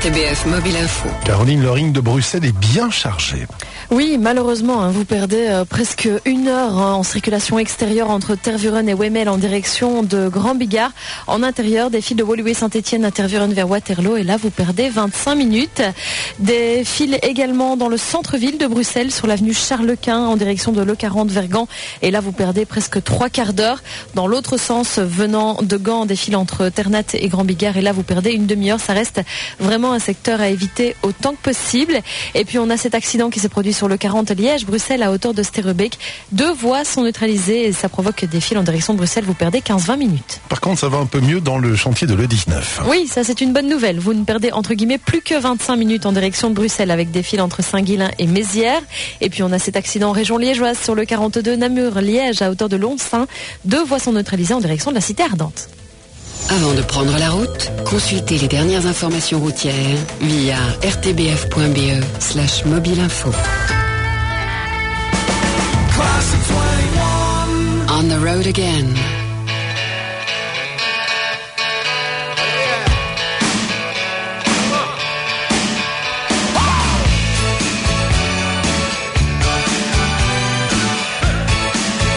RTBF Mobile Info. Caroline, le ring de Bruxelles est bien chargé. Oui, malheureusement, vous perdez presque 1 heure en circulation extérieure entre Tervuren et Wemmel en direction de Grand Bigard. En intérieur, des fils de Woluwe Saint-Etienne à Tervuren vers Waterloo. Et là, vous perdez 25 minutes. Des fils également dans le centre-ville de Bruxelles, sur l'avenue Charles-Quint en direction de l'E40 vers Gand. Et là, vous perdez presque 3/4 d'heure. Dans l'autre sens, venant de Gand, des fils entre Ternat et Grand Bigard. Et là, vous perdez une demi-heure. Ça reste vraiment un secteur à éviter autant que possible. Et puis, on a cet accident qui s'est produit sur le 40 Liège-Bruxelles à hauteur de Sterrebeek. 2 voies sont neutralisées et ça provoque des files en direction de Bruxelles. Vous perdez 15-20 minutes. Par contre, ça va un peu mieux dans le chantier de l'E19. Oui, ça c'est une bonne nouvelle. Vous ne perdez entre guillemets plus que 25 minutes en direction de Bruxelles avec des files entre Saint-Guilain et Mézières. Et puis on a cet accident en région liégeoise sur le 42 Namur-Liège à hauteur de Lonsin. 2 voies sont neutralisées en direction de la cité ardente. Avant de prendre la route, consultez les dernières informations routières via rtbf.be/mobileinfo. On the road again.